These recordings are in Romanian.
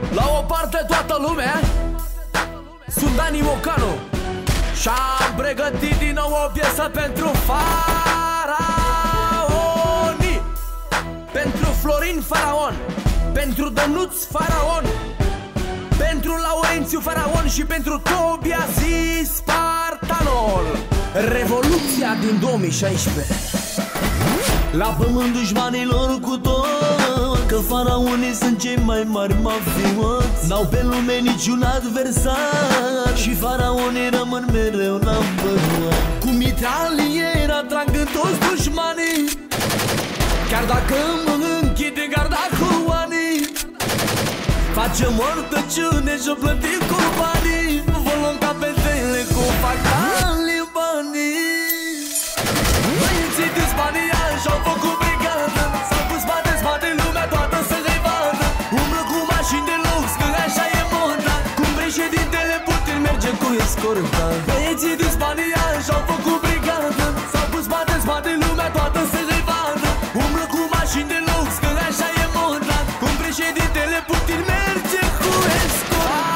La o parte toată lumea. Sunt Dani Mocanu și-am pregătit din nou o piesă pentru faraoni, pentru Florin Faraon, pentru Dănuț Faraon, pentru Laurențiu Faraon și pentru Tobias Spartanol. Revoluția din 2016. La pământ dușmanilor cu tot, că faraonii sunt cei mai mari mafioți. N-au pe lume niciun adversar și faraonii rămân mereu number one. Cu mitraliera trag în toți dușmanii, chiar dacă mă închide garda cu anii. Facem mortăciune și-o plătim cu banii, vă luăm capetele cu fac talibanii. Băieții din Spania și-au făcut brigadă, s-au pus spate lumea toată să-i vadă. Umblă cu mașini de lux, că așa e moda, cum președintele Putin merge cu escorta. Băieții din Spania și-au făcut brigadă, s-au pus spate lumea toată să-i vadă. Umblă cu mașini de lux, că așa e moda, cum președintele Putin merge cu escorta.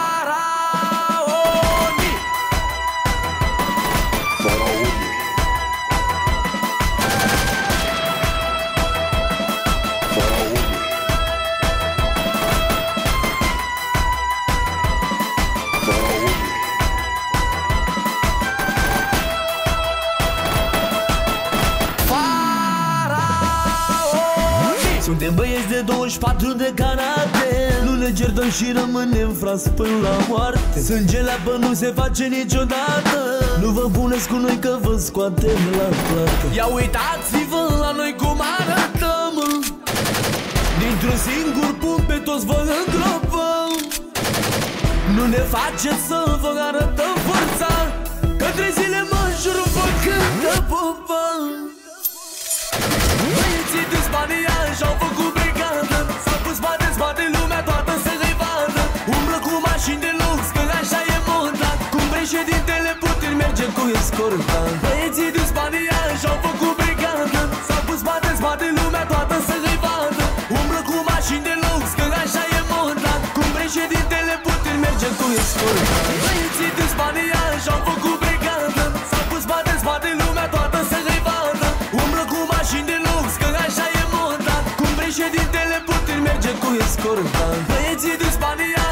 Suntem băieți de 24 de carate, nu ne certăm și rămânem frați până la moarte. Sângele apă nu se face niciodată, nu vă puneți cu noi că vă scoatem la plată. Ia uitați-vă la noi cum arătăm, dintr-un singur punct pe toți vă îngropăm. Nu ne faceți să vă arătăm forța, că 3 zile mă jur vă cântă popa. Băieții din Spania și-au făcut brigadă, s-au pus spate lumea toată să-i vadă. Umblă cu mașini de lux, că așa e moda, cum președintele Putin merge cu escorta. Băieții din Spania și-au făcut brigadă, s-au pus spate lumea toată să-i vadă. Umblă cu mașini de lux, că așa e moda, cum președintele Putin merge cu escorta. Băieții din Spania și-au făcut brigadă, s-au pus spate lumea toată să-i vadă. Umblă cu mașini de lux, că așa e moda, cum președintele Putin merge cu escorta. Băieții din Spania